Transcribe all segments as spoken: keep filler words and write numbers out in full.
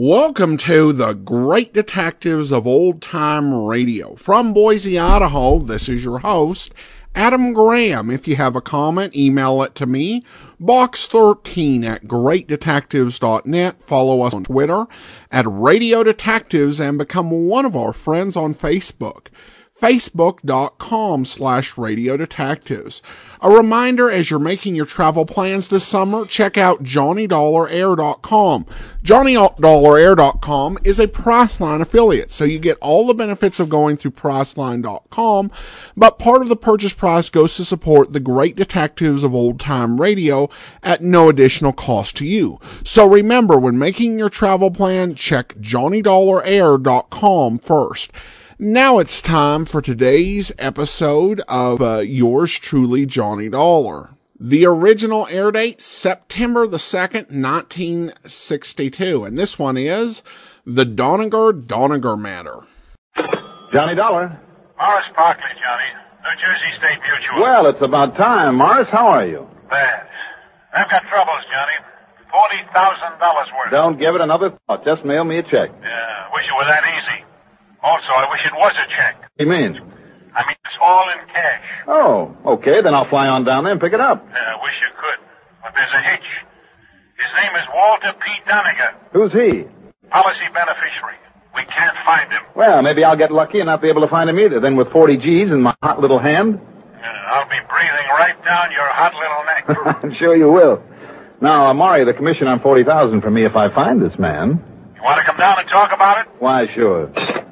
Welcome to the Great Detectives of Old Time Radio. From Boise, Idaho, this is your host, Adam Graham. If you have a comment, email it to me, box thirteen at great detectives dot net. Follow us on Twitter at Radio Detectives and become one of our friends on Facebook. Facebook.com slash Radio Detectives. A reminder, as you're making your travel plans this summer, check out Johnny Dollar Air dot com. Johnny Dollar Air dot com is a Priceline affiliate, so you get all the benefits of going through Priceline dot com, but part of the purchase price goes to support the Great Detectives of Old Time Radio at no additional cost to you. So remember, when making your travel plan, check Johnny Dollar Air dot com first. Now it's time for today's episode of uh, yours truly, Johnny Dollar. The original air date, September the second, nineteen sixty-two. And this one is the Doniger-Doniger matter. Johnny Dollar. Morris Parkley, Johnny. New Jersey State Mutual. Well, it's about time. Morris, how are you? Bad. I've got troubles, Johnny. forty thousand dollars worth. Don't give it another thought. Just mail me a check. Yeah, wish it were that easy. Also, I wish it was a check. What do you mean? I mean, it's all in cash. Oh, okay. Then I'll fly on down there and pick it up. Yeah, I wish you could. But there's a hitch. His name is Walter P. Doniger. Who's he? Policy beneficiary. We can't find him. Well, maybe I'll get lucky and not be able to find him either. Then with forty G's in my hot little hand. Yeah, I'll be breathing right down your hot little neck. I'm sure you will. Now, Amari, the commission on forty thousand for me if I find this man. You want to come down and talk about it? Why, sure.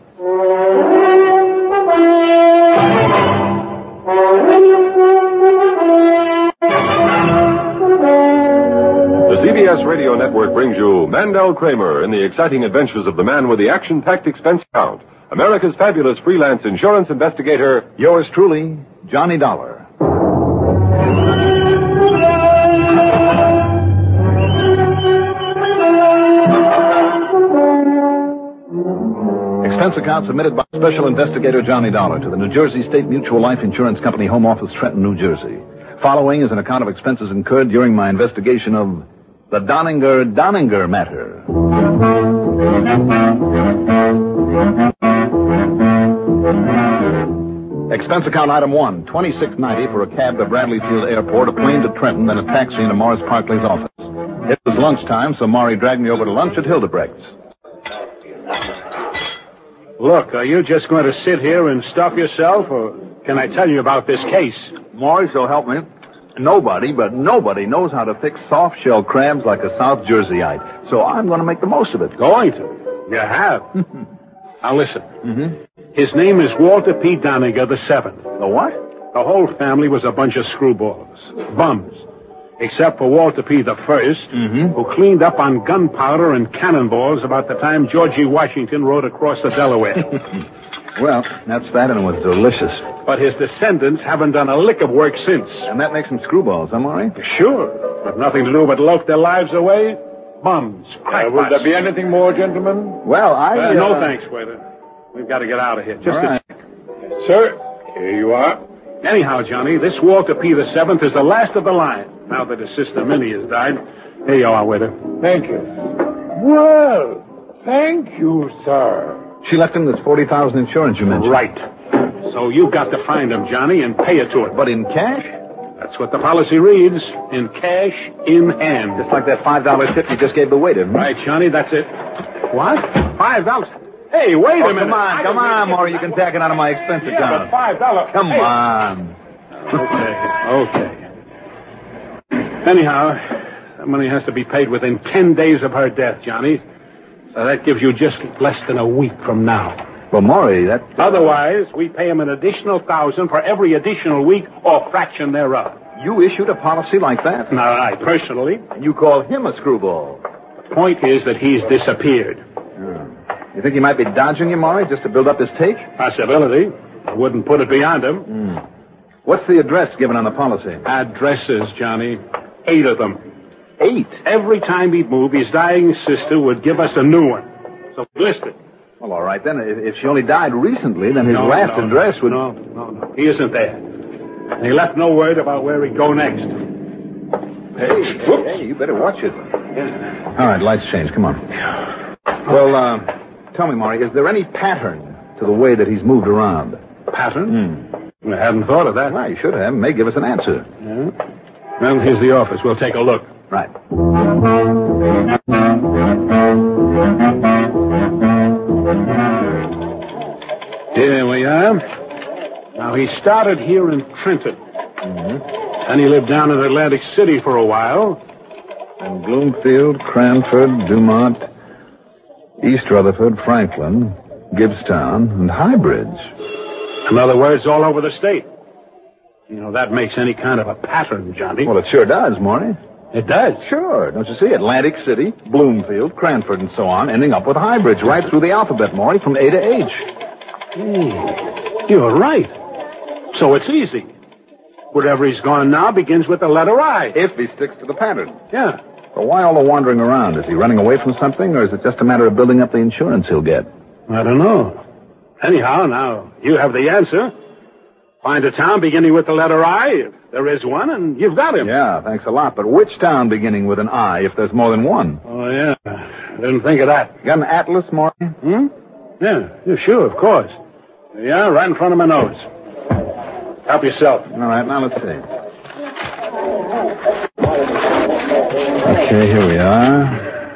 The C B S Radio Network brings you Mandel Kramer in the exciting adventures of the man with the action-packed expense account, America's fabulous freelance insurance investigator, Yours truly, Johnny Dollar. Expense account submitted by Special Investigator Johnny Dollar to the New Jersey State Mutual Life Insurance Company, Home Office, Trenton, New Jersey. Following is an account of expenses incurred during my investigation of the Doniger-Doniger matter. Expense account item one, twenty-six ninety for a cab to Bradley Field Airport, a plane to Trenton, then a taxi into Morris Parkley's office. It was lunchtime, so Maury dragged me over to lunch at Hildebrecht's. Look, are you just going to sit here and stuff yourself, or can I tell you about this case? Morris, so help me. Nobody, but nobody knows how to fix soft-shell crabs like a South Jerseyite, so I'm going to make the most of it. Going to? You have? Now listen. Mm-hmm. His name is Walter P. Doniger the seventh. The what? The whole family was a bunch of screwballs, bums, except for Walter P. the first, mm-hmm. who cleaned up on gunpowder and cannonballs about the time Georgie Washington rode across the Delaware. Well, that's that, and it was delicious. But his descendants haven't done a lick of work since. And that makes them screwballs, huh, Maury? Sure. But nothing to do but loaf their lives away. Bums, crackpots. Uh, will there be anything more, gentlemen? Well, I... Uh, Uh, no thanks, waiter. We've got to get out of here. Just All right. a sec. Yes, sir. Here you are. Anyhow, Johnny, this Walter P. the seventh is the last of the line. Now that his sister Minnie has died. Here you are, waiter. Thank you. Well, thank you, sir. She left him this forty thousand insurance you mentioned. Right. So you've got to find him, Johnny, and pay it to her. But in cash? That's what the policy reads. In cash, in hand. Just like that five dollar tip you just gave the waiter, hmm? Right, Johnny, that's it. What? Five dollars? Hey, wait Oh, a minute. come on, come on, Maury. You can tack it out of my expense Yeah, account. but five dollars. Come hey. on. Okay, okay. Anyhow, that money has to be paid within ten days of her death, Johnny. So that gives you just less than a week from now. Well, Maury, that... Otherwise, we pay him an additional thousand for every additional week or fraction thereof. You issued a policy like that? Not I, personally. And you call him a screwball. The point is that he's disappeared. Oh. You think he might be dodging you, Maury, just to build up his take? Possibility. I wouldn't put it beyond him. Mm. What's the address given on the policy? Addresses, Johnny. Eight of them. Eight? Every time he'd move, his dying sister would give us a new one. So list it. Well, all right, then. If if she only died recently, then his No, last no, address would... No, no, no. He isn't there. And he left no word about where he'd go next. Hey, hey, hey, you better watch it. Yeah. All right, lights change. Come on. Well, uh, tell me, Maury, is there any pattern to the way that he's moved around? Pattern? Hmm. I hadn't thought of that. Well, you should have. May give us an answer. Yeah. Well, here's the office. We'll take a look. Right. Here we are. Now, he started here in Trenton. Mm-hmm. And he lived down in Atlantic City for a while. And Bloomfield, Cranford, Dumont, East Rutherford, Franklin, Gibbstown, and Highbridge. In other words, all over the state. You know, that makes any kind of a pattern, Johnny. Well, it sure does, Maury. It does? Sure. Don't you see? Atlantic City, Bloomfield, Cranford, and so on, ending up with Highbridge right through the alphabet, Maury, from A to H. Hey, you're right. So it's easy. Wherever he's gone now begins with the letter I. If he sticks to the pattern. Yeah. But why all the wandering around? Is he running away from something, or is it just a matter of building up the insurance he'll get? I don't know. Anyhow, now, you have the answer. Find a town beginning with the letter I, if there is one, and you've got him. Yeah, thanks a lot. But which town beginning with an I, if there's more than one? Oh, yeah. I didn't think of that. Got an atlas, Maury? Hmm? Yeah, yeah, sure, of course. Yeah, right in front of my nose. Help yourself. All right, now let's see. Okay, here we are.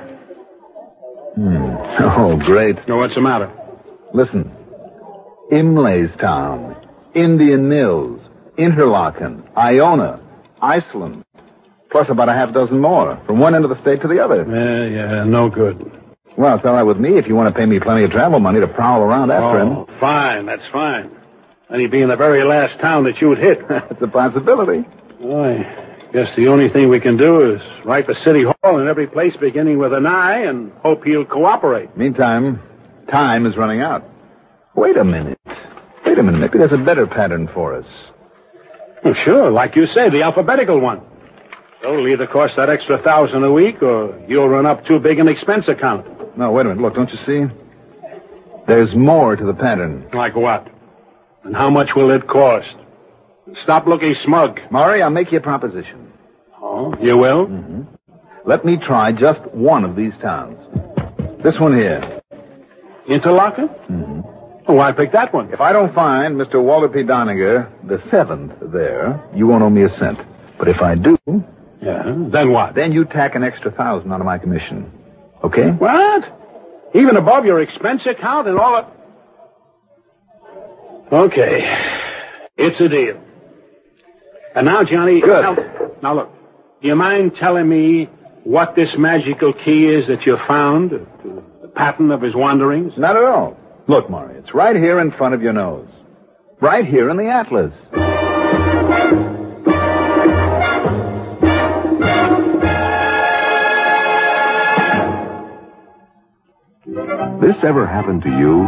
Hmm. Oh, great. Now, what's the matter? Listen. Imlaystown, Indian Mills, Interlaken, Iona, Iceland, plus about a half dozen more, from one end of the state to the other. Yeah, yeah, no good. Well, it's all right with me if you want to pay me plenty of travel money to prowl around after oh, him. Fine, that's fine. And he'd be in the very last town that you'd hit. It's a possibility. Well, I guess the only thing we can do is write the city hall in every place beginning with an I and hope he'll cooperate. Meantime, time is running out. Wait a minute. Wait a minute. Maybe there's a better pattern for us. Well, sure, like you say, the alphabetical one. It'll either cost that extra thousand a week or you'll run up too big an expense account. No, wait a minute. Look, don't you see? There's more to the pattern. Like what? And how much will it cost? Stop looking smug. Maury, I'll make you a proposition. Oh, you will? Mm-hmm. Let me try just one of these towns. This one here. Interlaken? Mm-hmm. Well, why pick that one? If I don't find Mister Walter P. Doneger, the seventh there, you won't owe me a cent. But if I do... Yeah, then what? Then you tack an extra thousand out of my commission. Okay? What? Even above your expense account and all that? Okay. It's a deal. And now, Johnny... Good. Now, now, look. Do you mind telling me what this magical key is that you found? The pattern of his wanderings? Not at all. Look, Maury, it's right here in front of your nose. Right here in the atlas. This ever happened to you?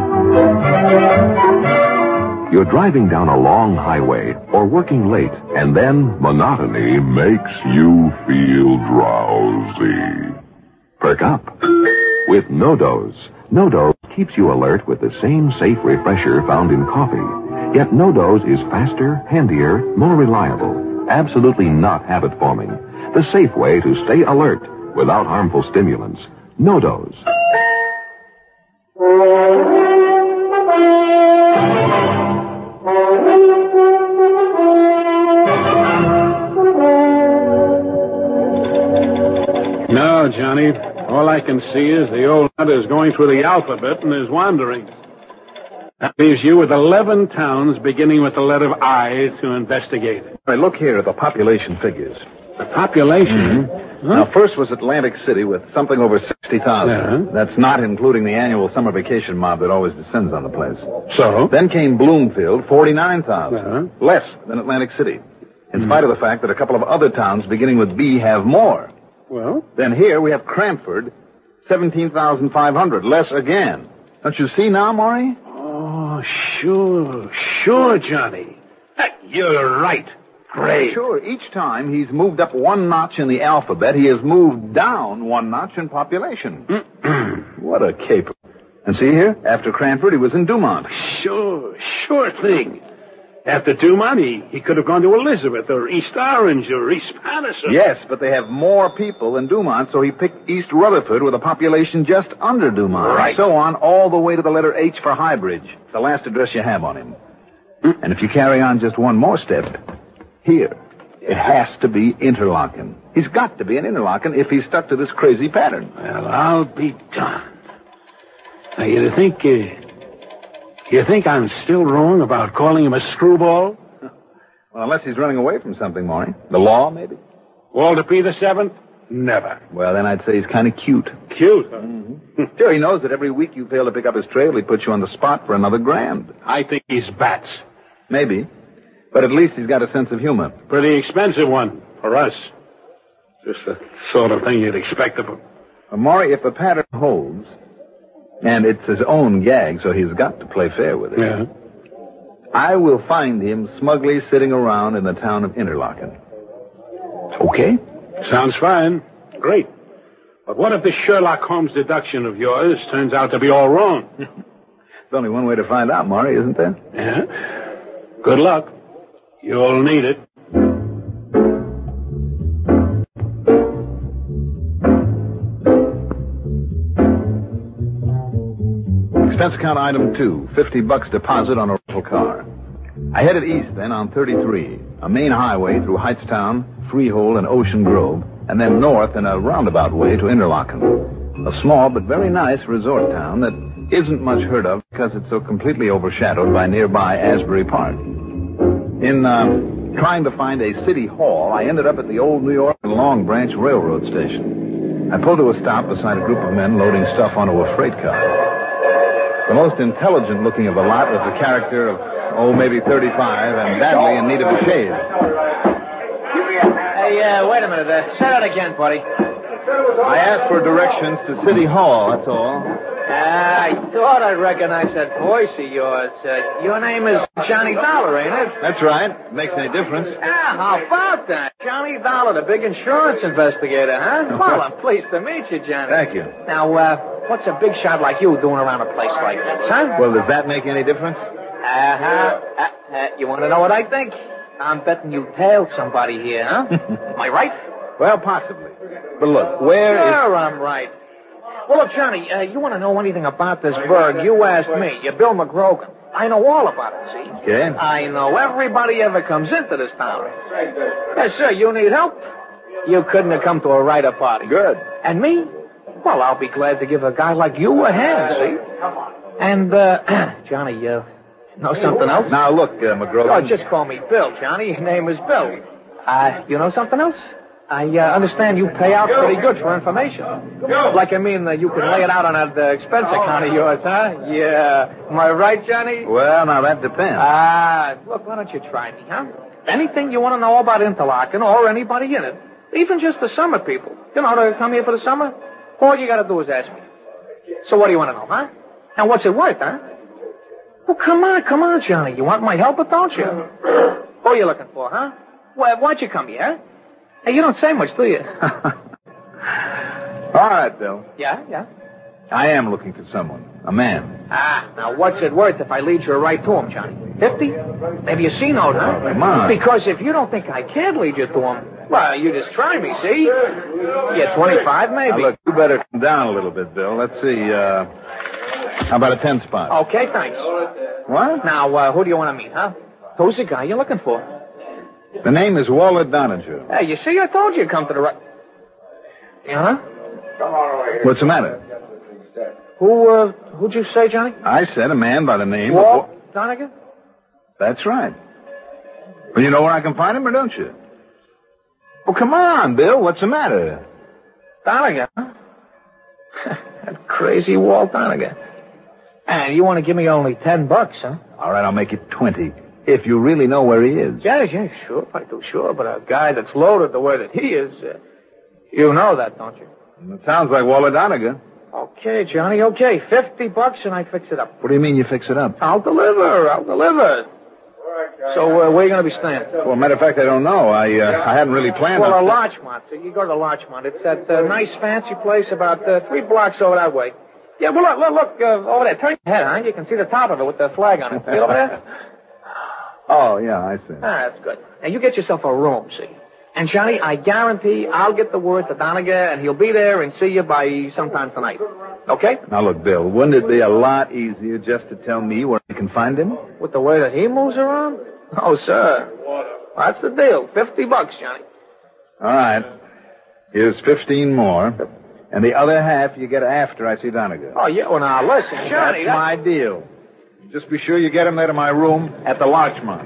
You're driving down a long highway or working late, and then monotony makes you feel drowsy. Perk up with No-Dose. No-Dose keeps you alert with the same safe refresher found in coffee. Yet No-Dose is faster, handier, more reliable, absolutely not habit-forming. The safe way to stay alert without harmful stimulants. No-Dose. No, Johnny. All I can see is the old nut is going through the alphabet in his wanderings. That leaves you with eleven towns beginning with the letter I to investigate. All right, look here at the population figures. The population? Mm-hmm. Huh? Now, first was Atlantic City with something over sixty thousand. Uh-huh. That's not including the annual summer vacation mob that always descends on the place. So? Then came Bloomfield, forty-nine thousand. Uh-huh. Less than Atlantic City. In spite of the fact that a couple of other towns beginning with B have more. Well? Then here we have Cranford, seventeen thousand five hundred. Less again. Don't you see now, Maury? Oh, sure. Sure, Johnny. Heck, you're right. Great. Sure, each time he's moved up one notch in the alphabet, he has moved down one notch in population. What a caper. And see here, after Cranford, he was in Dumont. Sure, sure thing. After Dumont, he, he could have gone to Elizabeth or East Orange or East Patterson. Yes, but they have more people than Dumont, so he picked East Rutherford with a population just under Dumont. Right. So on, all the way to the letter H for Highbridge, the last address you have on him. Hmm? And if you carry on just one more step, here, it has to be Interlaken. He's got to be an Interlaken if he's stuck to this crazy pattern. Well, I'll be darned. Now, you think, uh, you think I'm still wrong about calling him a screwball? Well, unless he's running away from something, Maury. The law, maybe? Walter P. the Seventh? Never. Well, then I'd say he's kind of cute. Cute, huh? Mm-hmm. Sure, he knows that every week you fail to pick up his trail, he puts you on the spot for another grand. I think he's bats. Maybe. But at least he's got a sense of humor. Pretty expensive one for us. Just the sort of thing you'd expect of him. Well, Maury, if the pattern holds, and it's his own gag, so he's got to play fair with it. Yeah. I will find him smugly sitting around in the town of Interlaken. Okay? Sounds fine. Great. But what if this Sherlock Holmes deduction of yours turns out to be all wrong? There's only one way to find out, Maury, isn't there? Yeah. Good luck. You'll need it. Expense account item two, fifty bucks deposit on a rental car. I headed east then on thirty-three, a main highway through Heightstown, Freehold, and Ocean Grove, and then north in a roundabout way to Interlaken, a small but very nice resort town that isn't much heard of because it's so completely overshadowed by nearby Asbury Park. In uh, trying to find a city hall, I ended up at the old New York and Long Branch Railroad Station. I pulled to a stop beside a group of men loading stuff onto a freight car. The most intelligent-looking of the lot was a character of, oh, maybe thirty-five, and badly in need of a shave. Hey, uh, wait a minute. Uh, say that again, buddy. I asked for directions to City Hall, that's all. Uh, I thought I recognized that voice of yours. Uh, your name is Johnny Dollar, ain't it? That's right. Makes any difference. Ah, how about that? Johnny Dollar, the big insurance investigator, huh? Well, I'm pleased to meet you, Johnny. Thank you. Now, uh, what's a big shot like you doing around a place like this, huh? Well, does that make any difference? Uh-huh. Uh, uh, you want to know what I think? I'm betting you tailed somebody here, huh? Am I right? Well, possibly. But look, where sure, is... I'm right. Well, look, Johnny, uh, you want to know anything about this burg, you asked me. You're Bill McGrogan. I know all about it, see? Okay. I know everybody ever comes into this town. Yes, sir, you need help? You couldn't have come to a writer party. Good. And me? Well, I'll be glad to give a guy like you a hand, see? And, uh, Johnny, uh, know something else? Now, look, uh, McGrogan... Oh, just call me Bill, Johnny. Your name is Bill. Uh, you know something else? I uh, understand you pay out pretty good for information. Like, I mean, uh, you can lay it out on that uh, expense account of yours, huh? Yeah. Am I right, Johnny? Well, now, that depends. Ah, look, why don't you try me, huh? Anything you want to know about Interlaken or anybody in it, even just the summer people, you know, to come here for the summer, all you got to do is ask me. So what do you want to know, huh? And what's it worth, huh? Well, come on, come on, Johnny. You want my help, or don't you? Who are you looking for, huh? Well, why'd you come here, huh? Hey, you don't say much, do you? All right, Bill. Yeah, yeah. I am looking for someone. A man. Ah, now what's it worth if I lead you right to him, Johnny? Fifty? Maybe a C-note, huh? Come on. Because if you don't think I can lead you to him, well, you just try me, see? Yeah, twenty-five, maybe. Now, look, you better come down a little bit, Bill. Let's see, uh... how about a ten spot? Okay, thanks. What? Now, uh, who do you want to meet, huh? Who's the guy you're looking for? The name is Walter Donahue. Hey, you see, I told you to come to the right... Yeah, huh? What's the matter? Who, uh, who'd you say, Johnny? I said a man by the name Walt of... Donegan? That's right. Well, you know where I can find him, or don't you? Well, come on, Bill. What's the matter? Donegan, huh? That crazy Walt Donegan. And you want to give me only ten bucks, huh? All right, I'll make it twenty. If you really know where he is. Yeah, yeah, sure, I do, sure. But a guy that's loaded the way that he is, uh, you know that, don't you? It sounds like Walter Donegan. Okay, Johnny, okay. Fifty bucks and I fix it up. What do you mean you fix it up? I'll deliver, I'll deliver. So, uh, where are you going to be staying? Well, matter of fact, I don't know. I uh, I hadn't really planned Well, on... a Larchmont. So you go to the Larchmont. It's that uh, nice, fancy place about uh, three blocks over that way. Yeah, well, look, look, look uh, over there. Turn your head, huh? You can see the top of it with the flag on it. See over there? Oh, yeah, I see. Ah, that's good. Now, you get yourself a room, see? And, Johnny, I guarantee I'll get the word to Doniger, and he'll be there and see you by sometime tonight. Okay? Now, look, Bill, wouldn't it be a lot easier just to tell me where you can find him? With the way that he moves around? Oh, sir. That's the deal. Fifty bucks, Johnny. All right. Here's fifteen more. And the other half you get after I see Doniger. Oh, yeah. Well, now, listen, Johnny. That's my deal. Just be sure you get him there to my room at the Larchmont.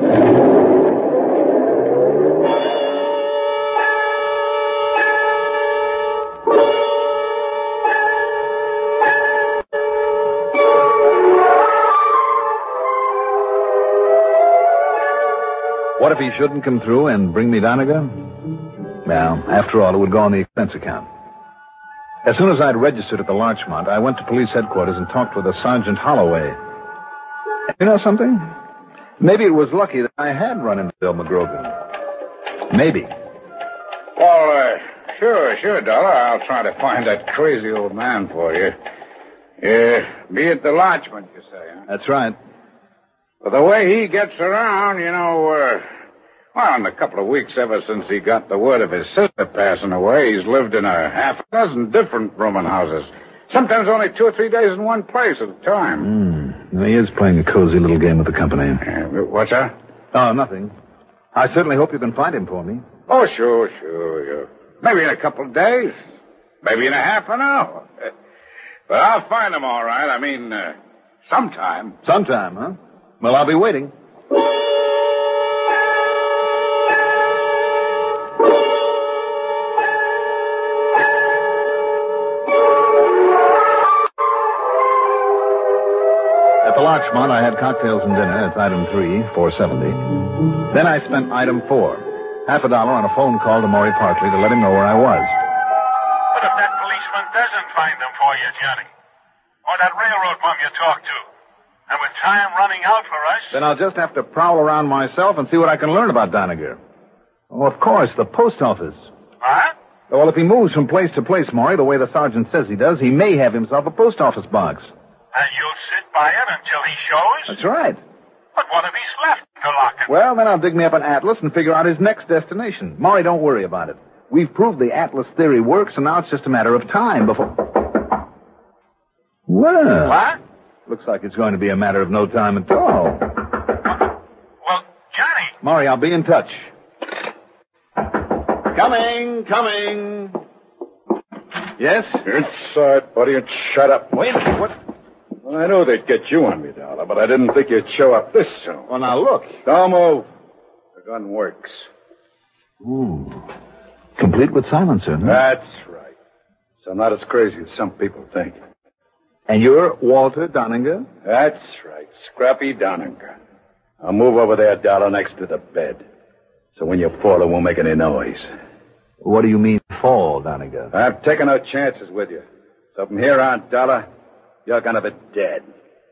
What if he shouldn't come through and bring me Doniger? Well, after all, it would go on the expense account. As soon as I'd registered at the Larchmont, I went to police headquarters and talked with a Sergeant Holloway. You know something? Maybe it was lucky that I had run into Bill McGrogan. Maybe. Well, uh, sure, sure, Dollar. I'll try to find that crazy old man for you. Yeah, be at the Larchmont, you say, huh? That's right. But the way he gets around, you know, uh, well, in a couple of weeks ever since he got the word of his sister passing away, he's lived in a half a dozen different rooming houses. Sometimes only two or three days in one place at a time. Mm. He is playing a cozy little game with the company. Uh, what's that? Oh, nothing. I certainly hope you can find him for me. Oh, sure, sure, sure. Maybe in a couple of days. Maybe in a half an hour. But I'll find him all right. I mean, uh, sometime. Sometime, huh? Well, I'll be waiting. At the Larchmont, I had cocktails and dinner. It's item three, four seventy. Then I spent item four, half a dollar on a phone call to Maury Parkley to let him know where I was. What if that policeman doesn't find them for you, Johnny? Or that railroad bum you talked to? And with time running out for us... Then I'll just have to prowl around myself and see what I can learn about Doniger. Oh, of course, the post office. Huh? Well, if he moves from place to place, Maury, the way the sergeant says he does, he may have himself a post office box. And you'll sit by it until he shows? That's right. But what if he's left to lock it? Well, then I'll dig me up an atlas and figure out his next destination. Maury, don't worry about it. We've proved the atlas theory works, and now it's just a matter of time before... Well... What? Looks like it's going to be a matter of no time at all. Well, Johnny... Maury, I'll be in touch. Coming, coming. Yes? Inside, buddy, and shut up. Wait a minute, what? Well, I know they'd get you on me, Dollar, but I didn't think you'd show up this soon. Well, now look. Don't move. The gun works. Ooh. Complete with silencer, huh? That's right. So I'm not as crazy as some people think. And you're Walter Doniger? That's right. Scrappy Doniger. I'll move over there, Dollar, next to the bed. So when you fall, it won't make any noise. What do you mean, fall, Doniger? I've taken no chances with you. So from here on, Dollar, you're gonna be dead.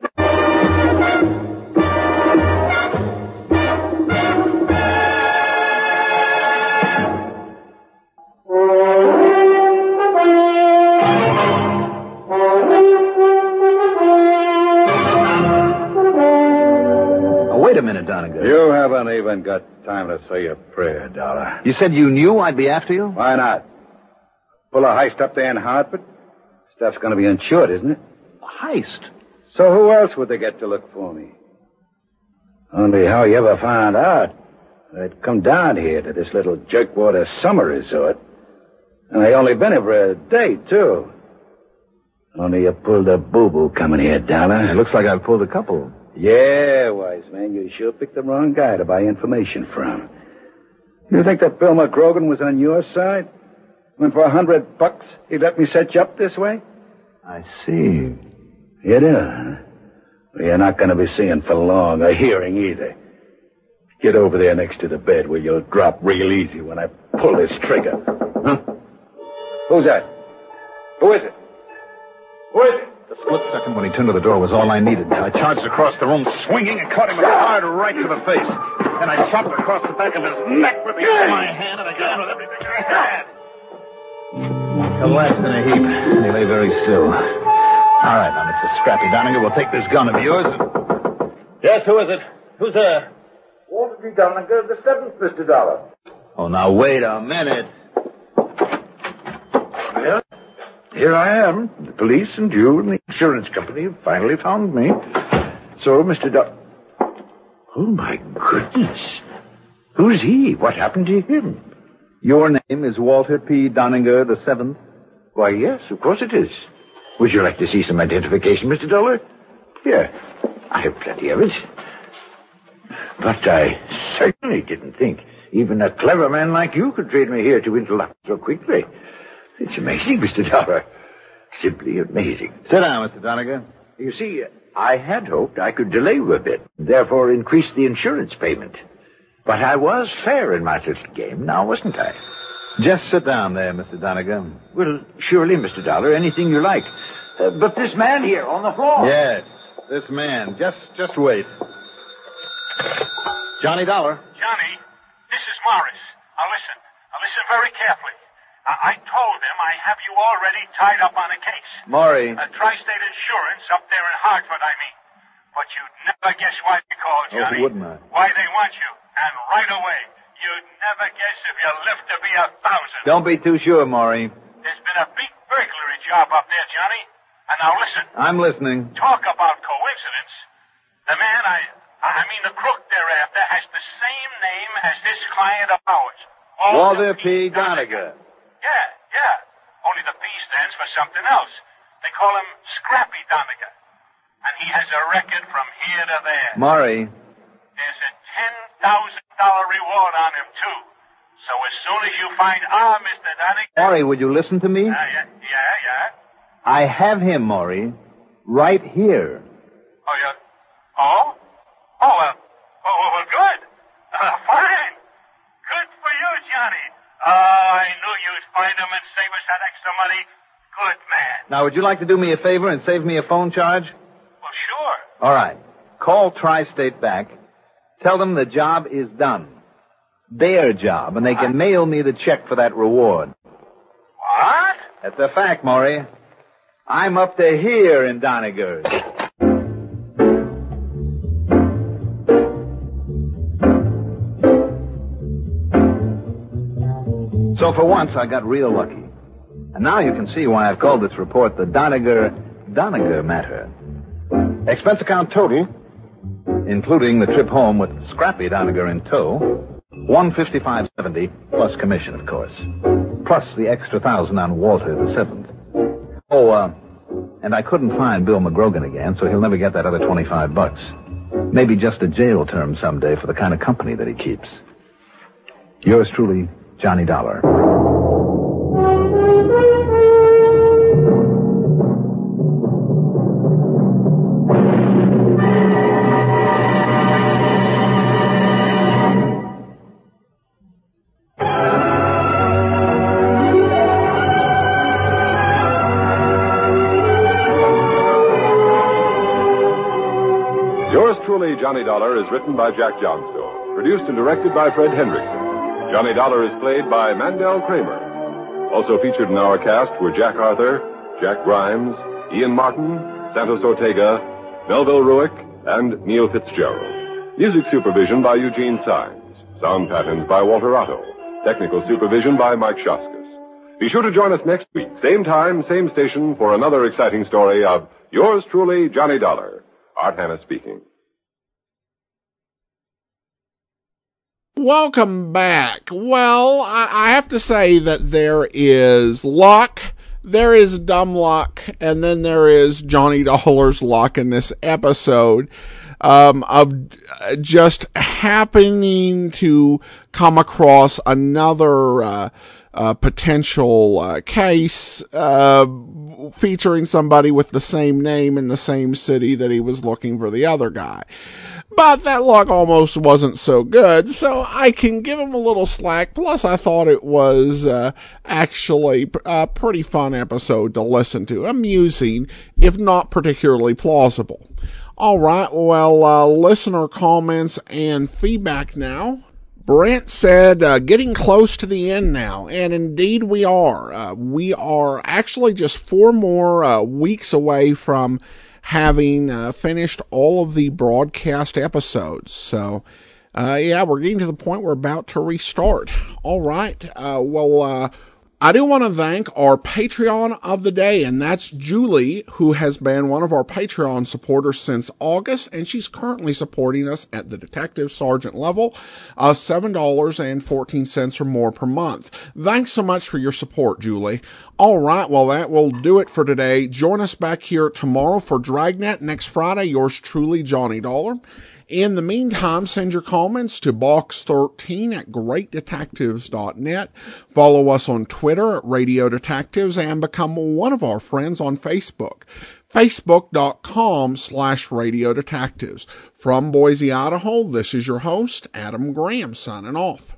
Wait a minute, Doniger. You haven't even got time to say a prayer, Dollar. You said you knew I'd be after you? Why not? Pull a heist up there in Hartford? Stuff's gonna be insured, isn't it? A heist? So who else would they get to look for me? Only how you ever found out I'd come down here to this little jerkwater summer resort. And I only been here for a day, too. Only you pulled a boo-boo coming here, Dollar. It looks like I've pulled a couple. Yeah, wise man, you sure picked the wrong guy to buy information from. You think that Bill McGrogan was on your side? When for a hundred bucks he'd let me set you up this way? I see. You do, huh? Well, you're not going to be seeing for long, or hearing either. Get over there next to the bed where you'll drop real easy when I pull this trigger. Huh? Who's that? Who is it? Who is it? The split second when he turned to the door was all I needed. I charged across the room, swinging, and caught him with a hard right to the face. Then I chopped across the back of his neck with the end of my hand, and again with everything I had. Collapsed in a heap, and he lay very still. All right, now, Mister Scrappy Doniger, we'll take this gun of yours. And... Yes, who is it? Who's there? P. Doniger the seventh, Mister Dollar. Oh, now, wait a minute. Well, here I am. The police and you and the insurance company have finally found me. So, Mister Dollar... Oh, my goodness. Who's he? What happened to him? Your name is Walter P. Doniger the seventh? Why, yes, of course it is. Would you like to see some identification, Mister Dollar? Here. I have plenty of it. But I certainly didn't think even a clever man like you could trade me here to Interlochen so quickly. It's amazing, Mister Dollar. Simply amazing. Sit down, Mister Doniger. You see, I had hoped I could delay you a bit, therefore increase the insurance payment. But I was fair in my little game, now wasn't I? Just sit down there, Mister Doniger. Well, surely, Mister Dollar, anything you like. Uh, but this man here on the floor... Yes, this man. Just, just wait. Johnny Dollar. Johnny, this is Morris. Now listen. Now listen very carefully. I, I told him I have you already tied up on a case. Maury. A Tri-State Insurance up there in Hartford, I mean. But you'd never guess why they called, Johnny. Oh, wouldn't I? Why they want you. And right away. You'd never guess if you lived to be a thousand. Don't be too sure, Maury. There's been a big burglary job up there, Johnny. And now listen. I'm listening. Talk about coincidence. The man I... I mean, the crook thereafter has the same name as this client of ours. Walter P. Doniger. Yeah, yeah. Only the P stands for something else. They call him Scrappy Doniger. And he has a record from here to there. Maury. There's a ten thousand dollars reward on him, too. So as soon as you find our Mister Doniger... Maury, would you listen to me? Uh, yeah, yeah, yeah. I have him, Maury. Right here. Oh, you... Oh? Oh, well, oh, well, good. Uh, fine. Good for you, Johnny. Oh, I knew you'd find him and save us that extra money. Good man. Now, would you like to do me a favor and save me a phone charge? Well, sure. All right. Call Tri-State back. Tell them the job is done. Their job, and they can mail me the check for that reward. What? That's a fact, Maury. I'm up to here in Doniger. So for once, I got real lucky. And now you can see why I've called this report the Doniger-Doniger matter. Expense account total, including the trip home with Scrappy Doniger in tow, one fifty-five seventy plus commission, of course, plus the extra thousand on Walter the seventh. Oh, uh, and I couldn't find Bill McGrogan again, so he'll never get that other twenty-five bucks. Maybe just a jail term someday for the kind of company that he keeps. Yours truly, Johnny Dollar. Yours truly, Johnny Dollar, is written by Jack Johnstone, produced and directed by Fred Hendrickson. Johnny Dollar is played by Mandel Kramer. Also featured in our cast were Jack Arthur, Jack Grimes, Ian Martin, Santos Ortega, Melville Ruick, and Neil Fitzgerald. Music supervision by Eugene Sines. Sound patterns by Walter Otto. Technical supervision by Mike Shoskus. Be sure to join us next week, same time, same station, for another exciting story of Yours truly, Johnny Dollar. Art Hanna speaking. Welcome back. Well, I, I have to say that there is luck, there is dumb luck, and then there is Johnny Dollar's luck in this episode, um, of just happening to come across another, uh, uh, potential, uh, case, uh, featuring somebody with the same name in the same city that he was looking for the other guy. But that luck almost wasn't so good, so I can give him a little slack. Plus, I thought it was uh, actually a pretty fun episode to listen to. Amusing, if not particularly plausible. All right, well, uh, listener comments and feedback now. Brent said, uh, getting close to the end now, and indeed we are. Uh, we are actually just four more uh, weeks away from having uh, finished all of the broadcast episodes. So Uh, yeah, we're getting to the point we're about to restart. All right. Uh, well, uh, I do want to thank our Patreon of the day, and that's Julie, who has been one of our Patreon supporters since August, and she's currently supporting us at the detective sergeant level, uh, seven dollars and fourteen cents or more per month. Thanks so much for your support, Julie. All right, well, that will do it for today. Join us back here tomorrow for Dragnet. Next Friday, yours truly, Johnny Dollar. In the meantime, send your comments to box thirteen at great detectives dot net. Follow us on Twitter at Radio Detectives and become one of our friends on Facebook. Facebook.com slash Radio Detectives. From Boise, Idaho, this is your host, Adam Graham, signing off.